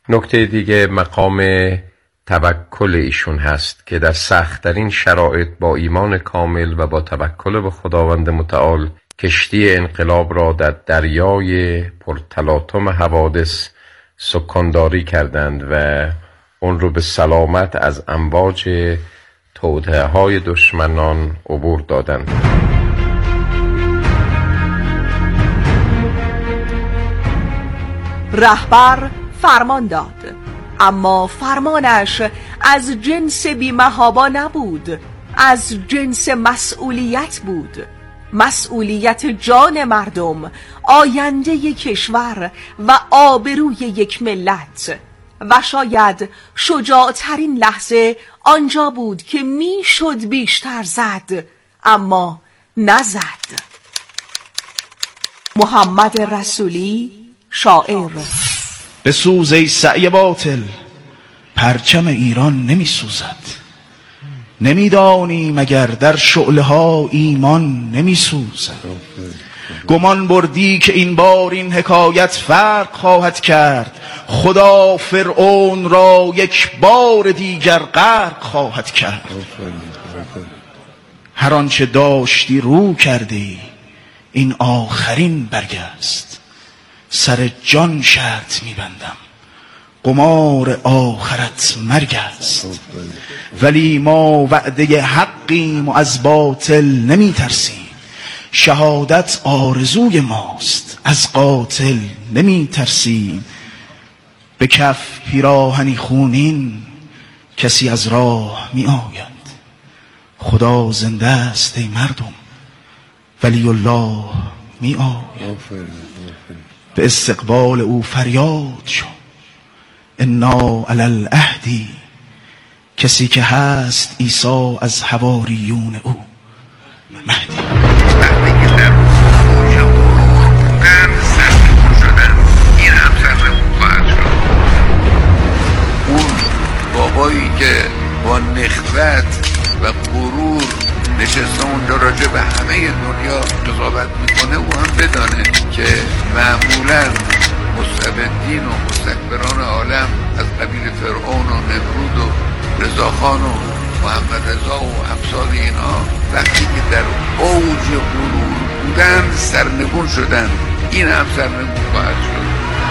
نکته دیگه مقام توکل ایشون هست که در سخت‌ترین شرایط با ایمان کامل و با توکل به خداوند متعال کشتی انقلاب را در دریای پرتلاطم حوادث سکانداری کردند و اون رو به سلامت از امواج توطئه‌های دشمنان عبور دادند. رهبر فرمان داد، اما فرمانش از جنس بی‌محابا نبود، از جنس مسئولیت بود، مسئولیت جان مردم، آینده کشور و آبروی یک ملت. و شاید شجاعترین لحظه آنجا بود که میشد بیشتر زد اما نزد. محمد رسولی، شاعر. بسوز ای سعی باطل، پرچم ایران نمی سوزد. نمیدانی مگر در شعله ها ایمان نمی سوزد. گمان بردی که این بار این حکایت فرق خواهد کرد. خدا فرعون را یک بار دیگر غرق خواهد کرد. هر آنچه داشتی رو کردی، این آخرین برگ است. سر جان شرط میبندم، قمار آخرت مرگ است. ولی ما وعده حقیم و از باطل نمی ترسیم. شهادت آرزوی ماست، از قاتل نمی ترسیم. به کف پیراهنی خونین کسی از راه می آید. خدا زنده است ای مردم، ولی الله می آید. به استقبال او فریاد شو، انا علی العهدی. کسی که هست عیسی از حواریون او مهدی. بابایی که با نخوت و غرور نشسته اونجا راجع به همه دنیا قضاوت میکنه، او هم بدانه که معمولا مستبدین و مستکبران عالم از قبیل فرعون و نمرود و رضاخان و محمد رضا و امثال اینا وقتی که در اوج غرور بودن سرنگون شدن. این هم سرنگون خواهد شد.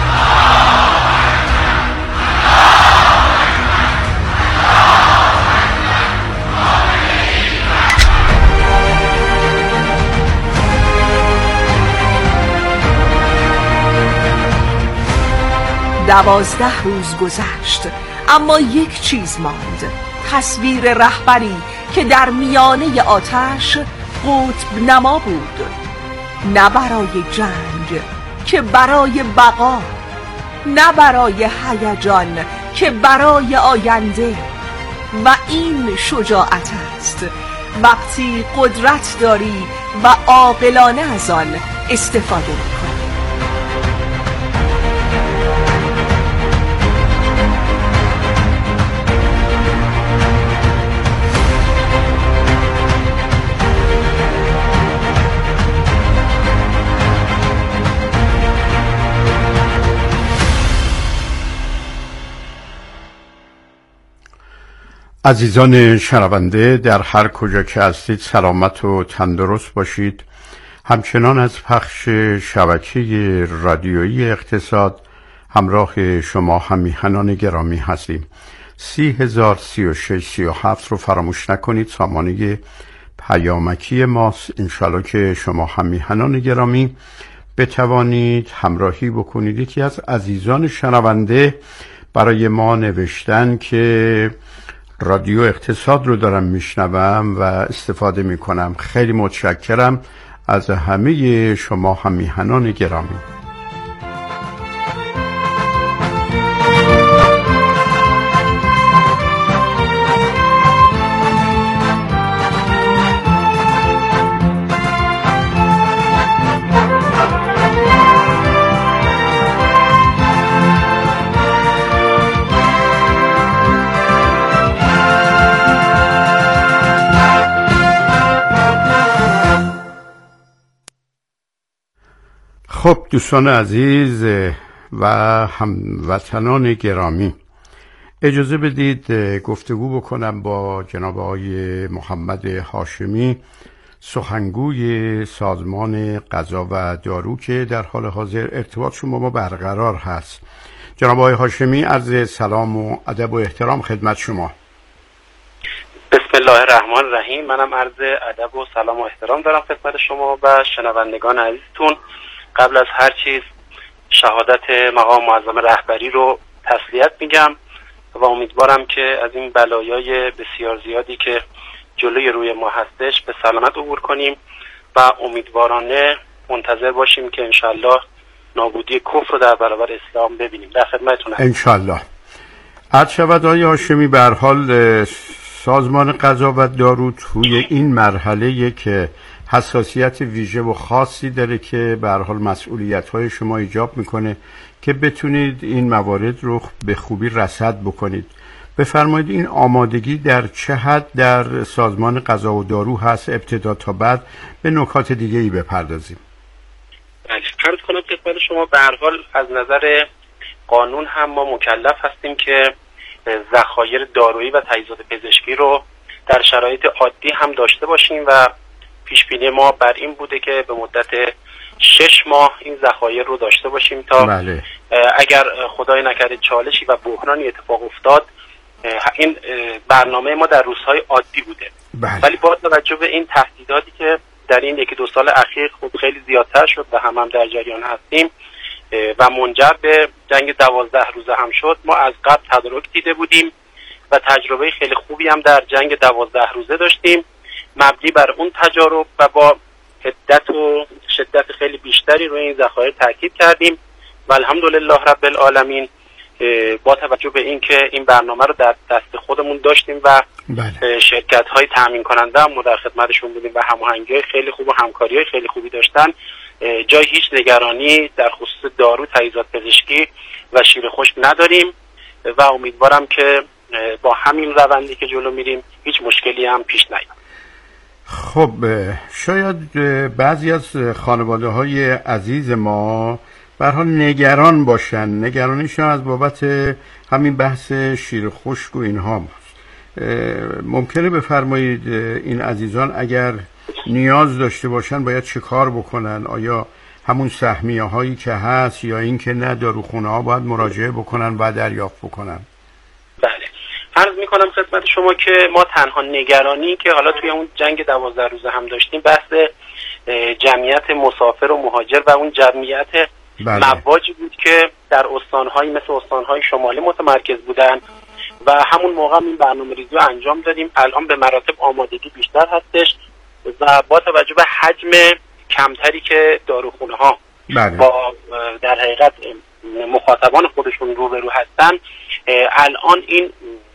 12 روز گذشت، اما یک چیز ماند: تصویر رهبری که در میانه آتش قطب نما بود، نه برای جنگ که برای بقا، نه برای هیجان که برای آینده. و این شجاعت است، وقتی قدرت داری و عاقلانه از آن استفاده می‌کنی. عزیزان شنونده، در هر کجا که هستید سلامت و تندرست باشید. همچنان از پخش شبکه رادیویی اقتصاد همراه شما همیهنان گرامی هستیم. 30,036-37 رو فراموش نکنید، سامانه پیامکی ماست. انشالله که شما همیهنان گرامی بتوانید همراهی بکنید. یکی از عزیزان شنونده برای ما نوشتن که رادیو اقتصاد رو دارم میشنوم و استفاده میکنم. خیلی متشکرم از همه شما همیهنان گرامی. خب دوستان عزیز، و هموطنان گرامی، اجازه بدید گفتگو بکنم با جناب آقای محمد هاشمی، سخنگوی سازمان غذا و دارو که در حال حاضر ارتباطشون با ما برقرار هست. جناب آقای هاشمی، عرض سلام و ادب و احترام خدمت شما. بسم الله الرحمن الرحیم. منم عرض ادب و سلام و احترام دارم خدمت شما و شنوندگان عزیزتون. قبل از هر چیز شهادت مقام معظم رهبری رو تسلیت میگم و امیدوارم که از این بلایای بسیار زیادی که جلوی روی ما هستش به سلامت عبور کنیم و امیدوارانه منتظر باشیم که انشالله نابودی کفر رو در برابر اسلام ببینیم. در خدمتتونم انشالله. عرض شود آقای هاشمی، به هر حال سازمان غذا و دارو توی این مرحله که حساسیت ویژه و خاصی داره که به هر حال مسئولیت‌های شما ایجاب میکنه که بتونید این موارد رو به خوبی رصد بکنید. بفرمایید این آمادگی در چه حد در سازمان غذا و دارو هست، ابتدا تا بعد به نکات دیگه ای بپردازیم. بله، عرض کنم خدمت شما به هر حال از نظر قانون هم ما مکلف هستیم که ذخایر دارویی و تجهیزات پزشکی رو در شرایط عادی هم داشته باشیم و پیش بینی ما بر این بوده که به مدت 6 ماه این ذخایر رو داشته باشیم تا بله. اگر خدای نکرده چالشی و بحرانی اتفاق افتاد این برنامه ما در روزهای عادی بوده. بله. ولی با توجه به این تهدیداتی که در این 1-2 سال اخیر خب خیلی زیادتر شد و هم در جریان هستیم و منجر به جنگ 12 روزه هم شد، ما از قبل تدارک دیده بودیم و تجربه خیلی خوبی هم در جنگ 12 روزه داشتیم. مبنی بر اون تجارب و با حدت و شدت خیلی بیشتری روی این ذخایر تاکید کردیم و الحمدلله رب العالمین با توجه به این که این برنامه رو در دست خودمون داشتیم و بله. شرکت‌های تامین کننده هم در خدمتشون بودیم و هماهنگی‌های خیلی خوب و همکاری‌های خیلی خوبی داشتن، جای هیچ نگرانی در خصوص دارو، تجهیزات پزشکی و شیر خشک نداریم و امیدوارم که با همین روندی که جلو میریم هیچ مشکلی هم پیش نیاد. خب شاید بعضی از خانواده‌های عزیز ما به هر حال نگران باشن، نگرانیشون از بابت همین بحث شیر خشک و اینها. ممکنه بفرمایید این عزیزان اگر نیاز داشته باشن باید چه کار بکنن؟ آیا همون سهمیه هایی که هست یا این که نه داروخونه ها باید مراجعه بکنن و دریافت بکنن؟ بله، عرض میکنم خدمت شما که ما تنها نگرانی که حالا توی اون جنگ 12 روزه هم داشتیم بحث جمعیت مسافر و مهاجر و اون جمعیت مواجی بود که در استانهایی مثل استانهای شمالی متمرکز بودن و همون موقع این برنامه ریزی رو انجام دادیم. الان به مراتب آمادگی بیشتر هستش و با توجه به حجم کمتری که داروخونه ها با در حقیقت مخاطبان خودشون روبرو هستن، الان این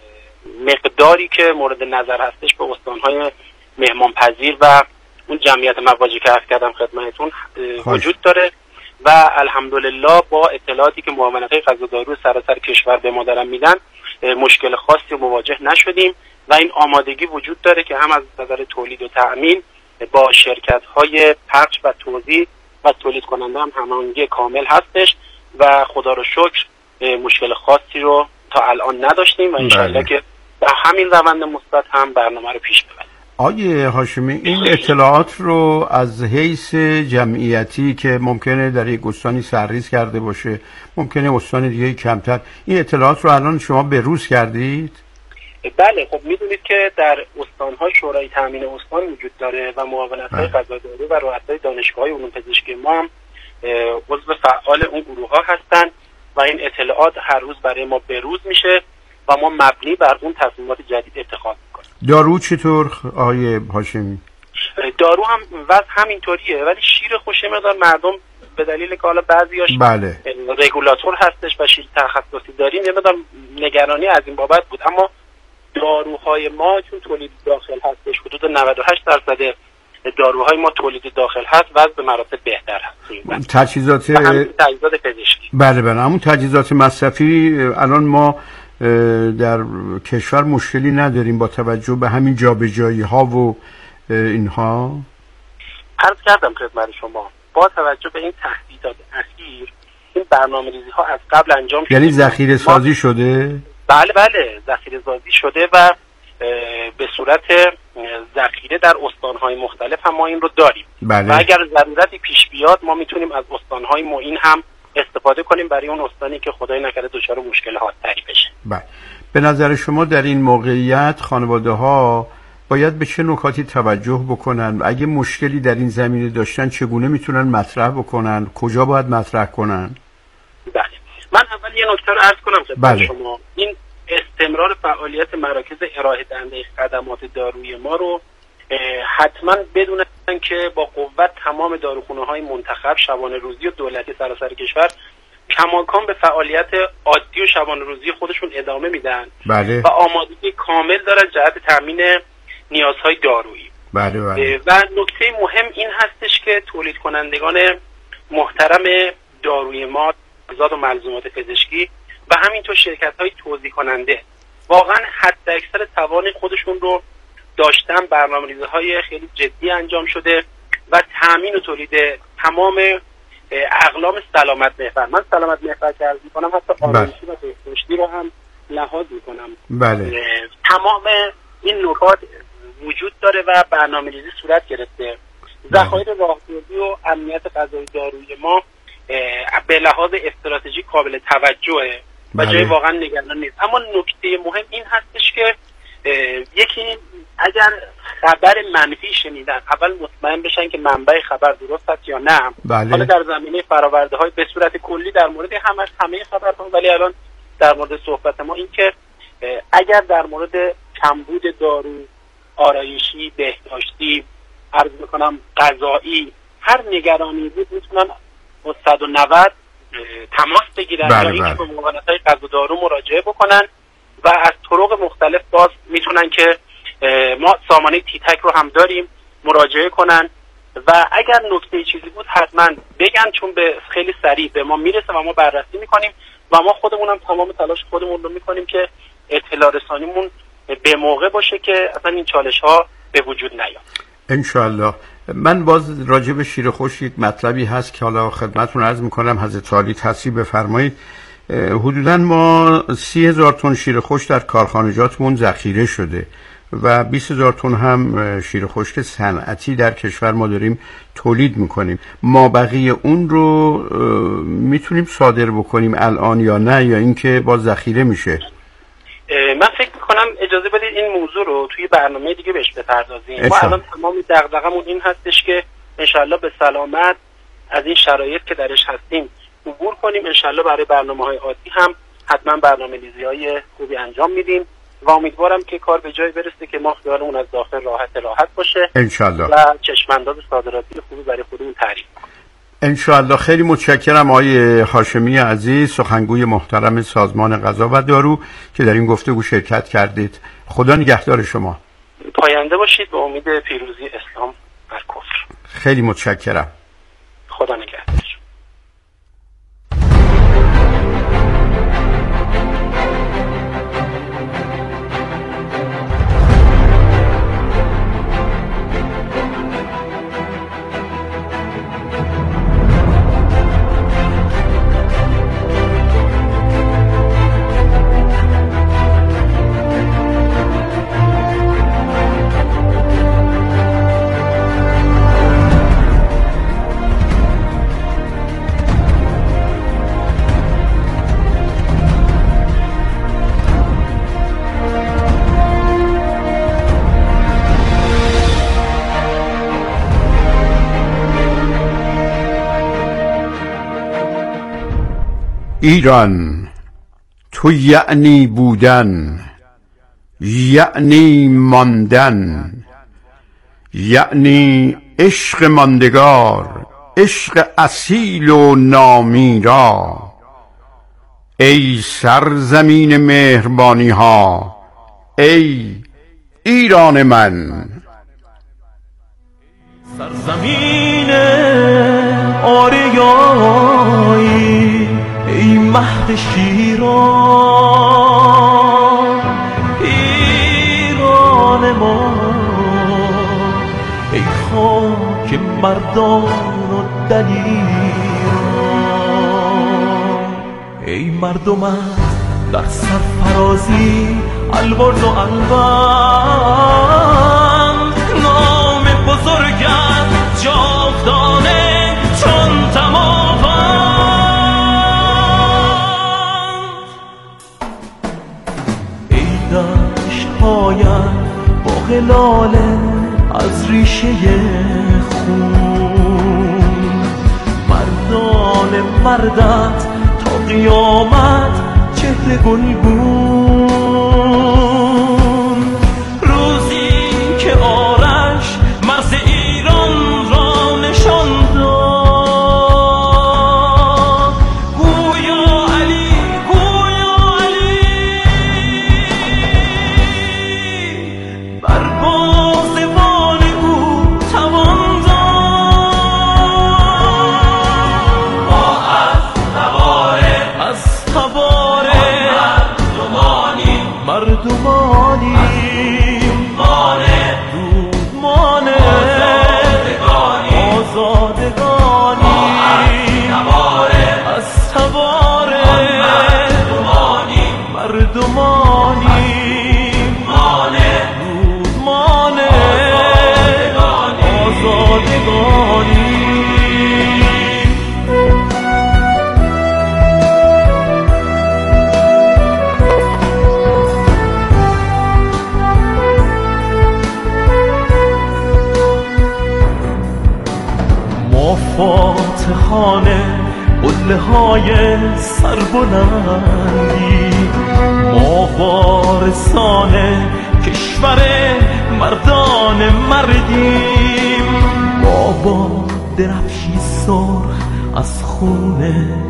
مقداری که مورد نظر هستش به استانهای مهمانپذیر و اون جمعیت مواجی که عرض کردم خدمتتون وجود داره و الحمدلله با اطلاعاتی که معاونت‌های غذا دارو سراسر کشور به ما دارن میدن مشکل خاصی مواجه نشدیم و این آمادگی وجود داره که هم از نظر تولید و تأمین با شرکت‌های پخش و توزیع و تولید کننده هم هماهنگی کامل هستش و خدا رو شکر مشکل خاصی رو تا الان نداشتیم و انشالله که با همین روند مثبت هم برنامه رو پیش ببریم. آقای هاشمی، این اطلاعات رو از حیث جمعیتی که ممکنه در یک استانی سرریز کرده باشه، ممکنه استان دیگه کمتر، این اطلاعات رو الان شما بروز کردید؟ بله، خب میدونید که در استان‌ها شورای تامین استان وجود داره و معاونت‌های غذا دارو و رؤسای دانشگاه‌های علوم پزشکی ما هم عضو فعال اون گروه‌ها هستن و این اطلاعات هر روز برای ما بروز میشه و ما مبنی بر اون تصمیمات جدید اتخاذ می‌کنیم. دارو چطور آقای هاشمی؟ دارو هم وضع همینطوریه، ولی شیر خوشه مقدار مردم به دلیل که حالا بعضیاش بله رگولاتور هستش و شیر تخصصی داریم یه مقدار نگرانی از این بابت بود، اما داروهای ما چون تولید داخل هستش حدود 98% داروهای ما تولید داخل هست وضع به مراتب بهتر هست. تجهیزات پزشکی بله همون تجهیزات مصرفی الان ما در کشور مشکلی نداریم با توجه به همین جابجایی ها و اینها. عرض کردم خدمت شما با توجه به این تهدیدات اخیر این برنامه‌ریزی ها از قبل انجام شده. یعنی ذخیره سازی شده؟ بله ذخیره سازی شده و به صورت ذخیره در استانهای مختلف هم ما این رو داریم. بله. و اگر ضرورتی پیش بیاد ما میتونیم از استانهای معین هم استفاده کنیم برای اون استانی که خدای نکرده دچار مشکل حادتری بشه. بله. به نظر شما در این موقعیت خانواده ها باید به چه نکاتی توجه بکنن؟ اگه مشکلی در این زمینه داشتن چگونه میتونن مطرح بکنن؟ کجا باید مطرح کنن؟ بله. من اول یه نکته رو عرض کنم خدمت شما. این استمرار فعالیت مراکز ارائه دهنده خدمات دارویی ما رو حتما بدونن که با قوت تمام داروخانه‌های منتخب شبانه روزی و دولتی سراسر کشور کماکان به فعالیت عادی و شبانه روزی خودشون ادامه میدن. بله. و آمادگی کامل دارن جهت تامین نیازهای دارویی. بله. و نکته مهم این هستش که تولید کنندگان محترم داروی ما، تجهیزات و ملزومات پزشکی و همینطور شرکت‌های توزیع کننده واقعا حد اکثر توان خودشون رو داشتن، برنامه‌ریزی‌های خیلی جدی انجام شده و تامین و تولید تمام اقلام سلامت محور. من سلامت محور که عرض می‌کنم حتی آرایشی و بهداشتی رو هم لحاظ می‌کنم. بله. تمام این نکات وجود داره و برنامه‌ریزی صورت گرفته. ذخایر راهبردی و امنیت غذایی دارویی ما به لحاظ استراتژی قابل توجهه و جای واقعا نگران نیست. اما نکته مهم این هستش که یکی اگر خبر منفی شنیدن اول مطمئن بشن که منبع خبر درست است یا نه. بله. حالا در زمینه فرآورده‌های به صورت کلی در مورد همه خبرها، ولی الان در مورد صحبت ما این که اگر در مورد کمبود دارو، آرایشی، بهداشتی، عرض میکنم غذایی، هر نگرانی بود میتونن با 190 تماس بگیرن یا اینکه به معاونت‌های غذا و دارو مراجعه بکنن و از طرق مختلف باز میتونن که ما سامانه تیتک رو هم داریم مراجعه کنن و اگر نکته چیزی بود حتما بگن، چون به خیلی سریع به ما میرسه و ما بررسی میکنیم و ما خودمون هم تمام تلاش خودمون رو میکنیم که اطلاع رسانیمون به موقع باشه که اصلا این چالش ها به وجود نیاد. انشاءالله. من باز راجع به شیر خوش یک مطلبی هست که حالا خدمتتون عرض میکنم، حضرت عالی تصحیح بفرمایید. حدوداً ما 30,000 تن شیر خوش در کارخانجاتمون ذخیره شده و 20,000 تن هم شیر خشک صنعتی در کشور ما داریم تولید میکنیم. ما بقیه اون رو میتونیم صادر بکنیم الان یا نه، یا اینکه باز ذخیره میشه؟ من فکر میکنم اجازه بدید این موضوع رو توی برنامه دیگه بهش بپردازیم. ما الان تمام دغدغمون این هستش که انشالله به سلامت از این شرایط که درش هستیم عبور کنیم. انشالله برای برنامه‌های عادی هم حتما برنامه‌ریزی‌های خوبی انجام میدیم و امیدوارم که کار به جای برسه که ما خیالمون از داخل راحت باشه انشالله و چشم‌انداز صادراتی خوبی برای خودمون تعریف کنیم انشالله. خیلی متشکرم آقای هاشمی عزیز، سخنگوی محترم سازمان غذا و دارو که در این گفتگو شرکت کردید. خدا نگهدار شما. پاینده باشید به امید پیروزی اسلام بر کفر. خیلی متشکرم. خدا نگهدار. ایران تو یعنی بودن، یعنی ماندن، یعنی عشق ماندگار، عشق اصیل و نامیرا. ای سرزمین مهربانی ها، ای ایران من. سرزمین آریایی، ای مهد شیران، ایران ما، ای خاک مردان و دلیران. ای مردم در سرفرازی البرز و البند، نام بزرگت جاودانه چون دماوند. ای دشت‌هایت با غلاله از ریشه خون، مردان مردت تا قیامت چهره گلگون. روزی که آرش مرز ایران را نشان داد، گویا علی گویا علی بر بازوان او توان داد. ما از سواره مردمانیم، دودمان آزادگانیم. از سواره مردمانیم، دودمان آزادگانیم. فاتحانه قله های سربلندی، ما وارثان کشور مردان مردیم. ما با درفشی سرخ از خون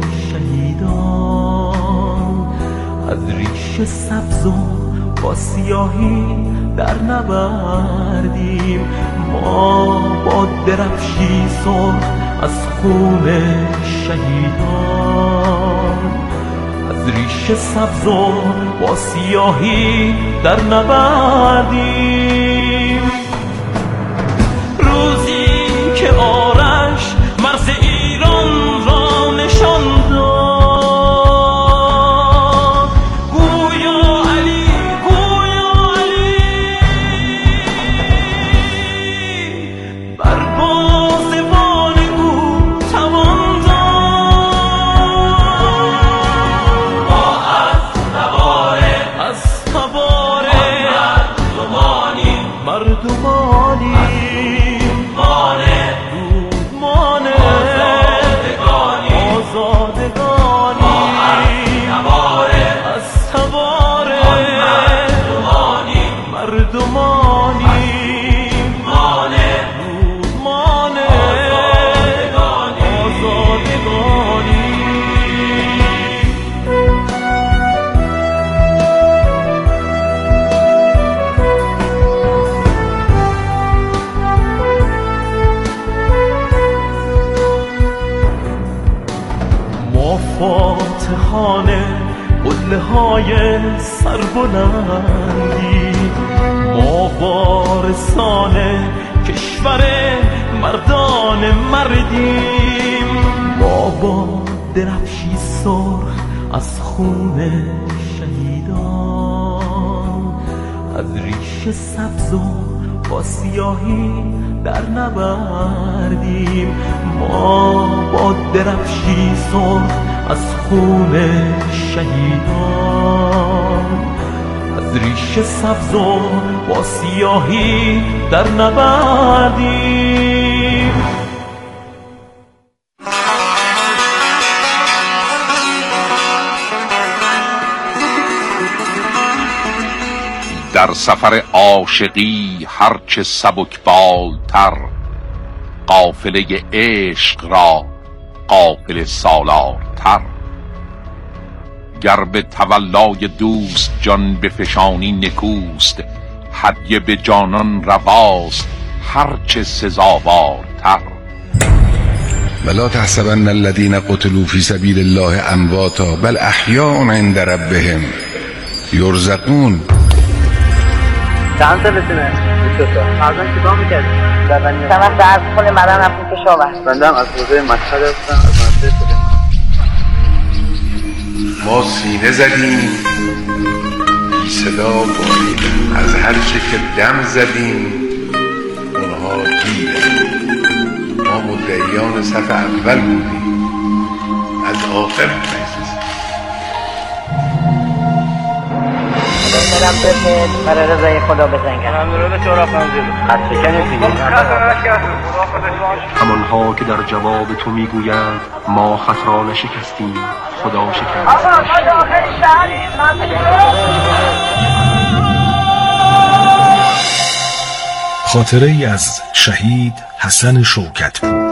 شهیدان، از ریش سبز و با سیاهی در نبردیم. ما با درفشی سرخ از خون شهیدان، از ریش سبز و با سیاهی در نبردیم. روزی که آرش مرز ایران را نشان داد، گویا علی گویا علی بر بازوان او توان داد. ما از سواره مردمانیم، دودمان آزادگانیم. از سواره مردمانیم، دودمان آزادگانیم. فاتحانه قله های سربلندی، ما وارثان کشور مردان مردیم. ما با درفشی سرخ از خون شهیدان، از ریش سبز و با سیاهی در نبردیم. ما با درفشی سرخ از خون شهیدان، از ریش سبز و با سیاهی در نبردیم. در سفر عاشقی هرچه سبکبالتر، قافله عشق را قافله سالارتر. گر به تولای دوست جان بفشانی نکوست، هدیه به جانان رواست هرچه سزاوارتر. ولا تحسبن الذين قتلوا في سبيل الله امواتا بل احیاء عند ربهم یرزقون. چند سالتونه؟ 22 سال. فرزن چیکار می‌کردی؟ زبانی. چند وقت از خونه مدن رفتیم کشاورز. بنده هم از حوزه مشهد هستم، از مدرسه ما سینه زدیم بی صدا باریدن، از هر چه که دم زدیم اونها دیدن. ما مدعیان صف اول بودیم، از آخر مجلس. برم بفت برای رضای خدا بزنگن. من رو به تو را فنزیدم. خط شکنی دیگه. همانها که در جواب تو میگویند ما خط را نشکستیم، خدا شکست. آقا ما داخل شهریم. خاطره ای از شهید حسن شوکتپور.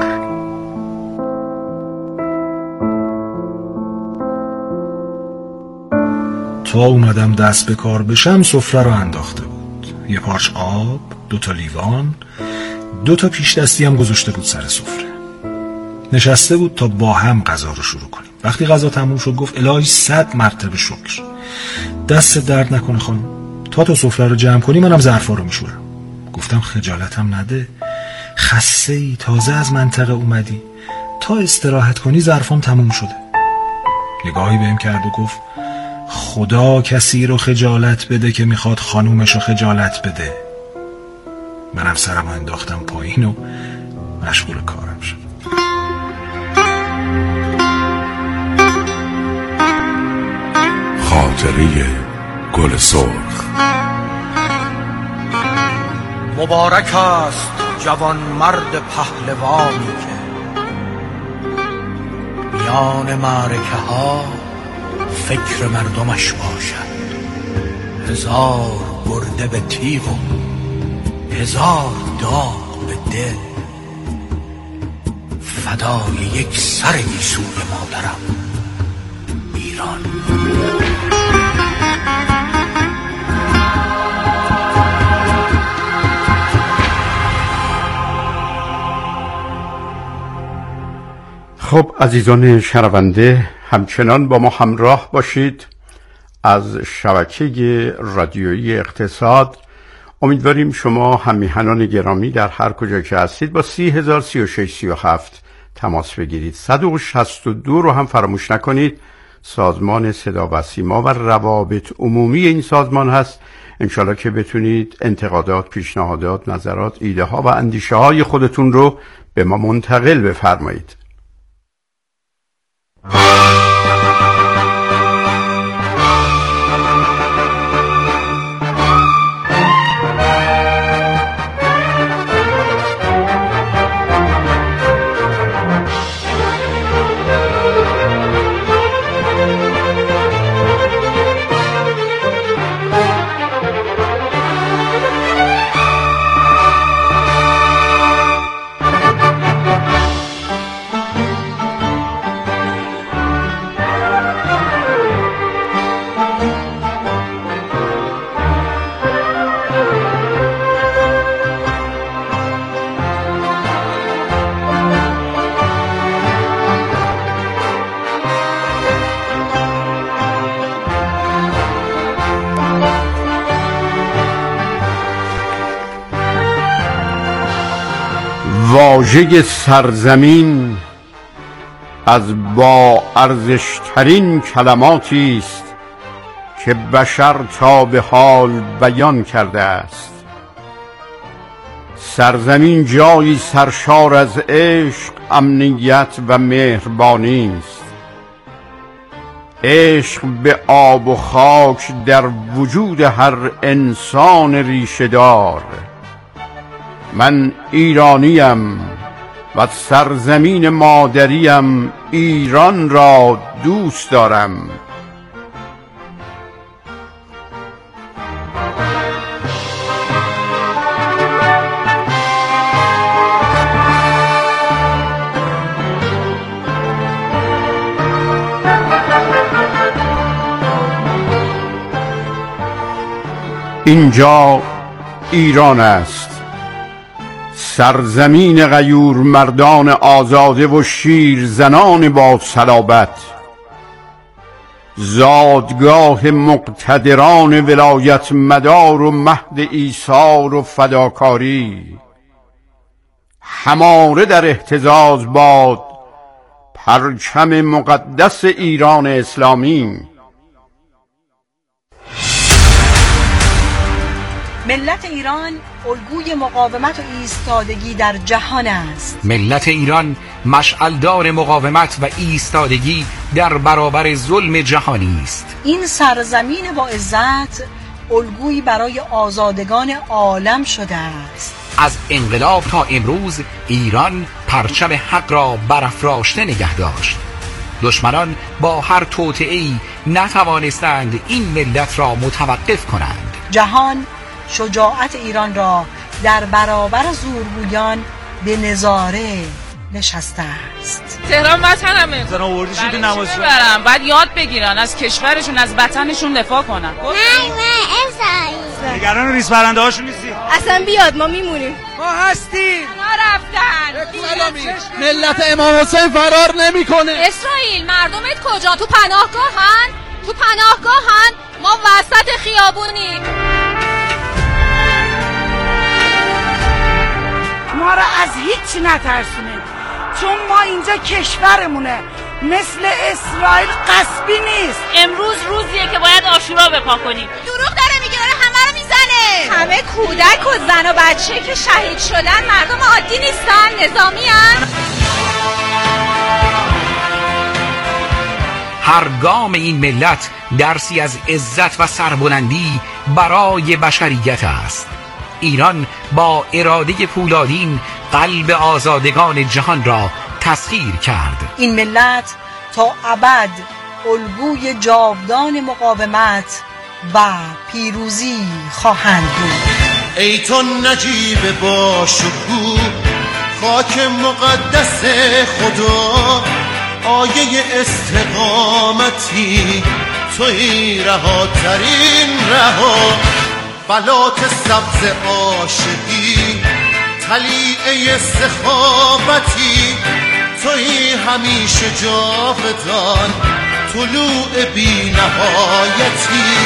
تا اومدم دست به کار بشم سفره رو انداخته بود. یه پارچ آب، 2 لیوان، 2 پیش دستی هم گذاشته بود سر سفره. نشسته بود تا با هم غذا رو شروع کنیم. وقتی غذا تموم شد گفت الهی 100 مرتبه شکر. دست درد نکنه خانم. تا سفره رو جمع کنی منم ظرفا رو میشورم. گفتم خجالتم نده، خسته ای، تازه از منطقه اومدی، تا استراحت کنی ظرفام تموم شده. نگاهی بهم کرد و گفت خدا کسی رو خجالت بده که میخواد خانومش رو خجالت بده. منم سرم انداختم پایین و مشغول کارم شد. خاطره گل سرخ. مبارک است جوان مرد پهلوانی که میان معرکه ها فکر مردمش باشد. 1000 برده به تیغ و 1000 داغ به دل، فدای یک سر گیسوی مادرم ایران. خب عزیزان شنونده، همچنان با ما همراه باشید. از شبکه رادیویی اقتصاد امیدواریم شما هم میهنان گرامی در هر کجا که هستید با 30,036,37 تماس بگیرید. 162 رو هم فراموش نکنید. سازمان صدا و سیما و روابط عمومی این سازمان هست. انشالله که بتونید انتقادات، پیشنهادات، نظرات، ایده ها و اندیشه های خودتون رو به ما منتقل بفرمایید. واژه سرزمین از با ارزشترین کلماتی است که بشر تا به حال بیان کرده است. سرزمین جایی سرشار از عشق، امنیت و مهربانی است. عشق به آب و خاک در وجود هر انسان ریشه‌دار. من ایرانیم و سرزمین مادریم ایران را دوست دارم. اینجا ایران است، سرزمین غیور مردان آزاده و شیر زنان با صلابت، زادگاه مقتدران ولایت مدار و مهد ایثار و فداکاری. هماره در اهتزاز باد پرچم مقدس ایران اسلامی. ملت ایران الگوی مقاومت و ایستادگی در جهان است. ملت ایران مشعلدار مقاومت و ایستادگی در برابر ظلم جهانی است. این سرزمین با عزت الگویی برای آزادگان عالم شده است. از انقلاب تا امروز ایران پرچم حق را برافراشته نگه داشت. دشمنان با هر توطئه‌ای نتوانستند این ملت را متوقف کنند. جهان شجاعت ایران را در برابر زورگویان به نظاره نشسته است. تهران وطنمه. زن آوردیشون که نمازشون برن باید یاد بگیرن از کشورشون، از وطنشون دفاع کنن. نه اسرائیل نگران ریز پرنده هاشون نیستی؟ اصلا بیاد ما میمونیم. ما هستیم. ما رفتن. ملت امام حسین فرار نمیکنه. اسرائیل مردمت کجا؟ تو پناهگاهن؟ تو پناهگاهن؟ ما وسط خیابونیم. ما را از هیچ نترسونه، چون ما اینجا کشورمونه، مثل اسرائیل غصبی نیست. امروز روزیه که باید عاشورا بپا کنیم. دروغ داره میگه، داره همه رو میزنه. همه کودک و زن و بچه که شهید شدن مردم عادی نیستن، نظامی هن. هر گام این ملت درسی از عزت و سربلندی برای بشریت است. ایران با اراده پولادین قلب آزادگان جهان را تسخیر کرد. این ملت تا ابد الگوی جاودان مقاومت و پیروزی خواهند بود. ای تو نجیب باشکوه خاک مقدس خدا، آیه استقامتی توی رهاترین رها، بلات سبز عاشقی طلیعه سخاوتی توی همیشه جاودان طلوع بی نهایتی.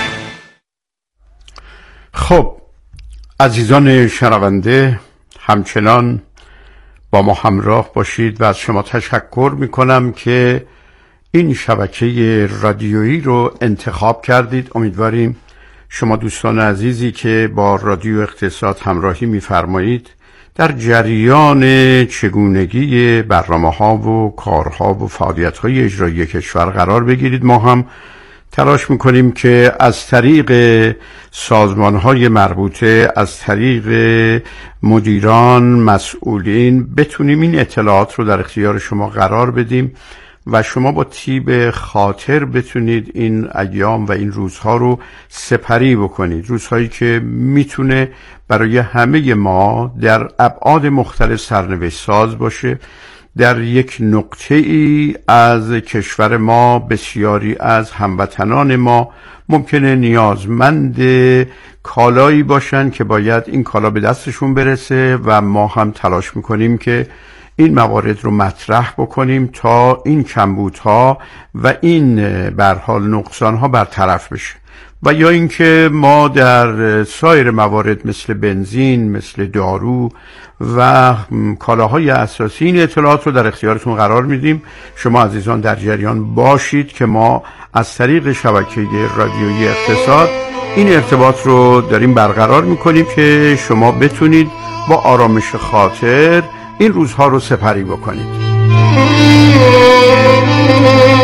خب عزیزان شنونده، همچنان با ما همراه باشید و از شما تشکر میکنم که این شبکه رادیویی رو انتخاب کردید. امیدواریم شما دوستان عزیزی که با رادیو اقتصاد همراهی می‌فرمایید در جریان چگونگی برنامه‌ها و کارها و فعالیت‌های اجرایی کشور قرار بگیرید. ما هم تلاش می‌کنیم که از طریق سازمان‌های مربوطه، از طریق مدیران، مسئولین بتونیم این اطلاعات رو در اختیار شما قرار بدیم و شما با طیب خاطر بتونید این ایام و این روزها رو سپری بکنید. روزهایی که میتونه برای همه ما در ابعاد مختلف سرنوشت ساز باشه. در یک نقطه ای از کشور ما بسیاری از هموطنان ما ممکنه نیازمند کالایی باشن که باید این کالا به دستشون برسه و ما هم تلاش میکنیم که این موارد رو مطرح بکنیم تا این کمبودها و این به هر حال نقصانها برطرف بشه. و یا اینکه ما در سایر موارد مثل بنزین، مثل دارو و کالاهای اساسی این اطلاعات رو در اختیارتون قرار میدیم. شما عزیزان در جریان باشید که ما از طریق شبکه رادیویی اقتصاد این ارتباط رو داریم برقرار میکنیم که شما بتونید با آرامش خاطر این روزها رو سپری بکنید.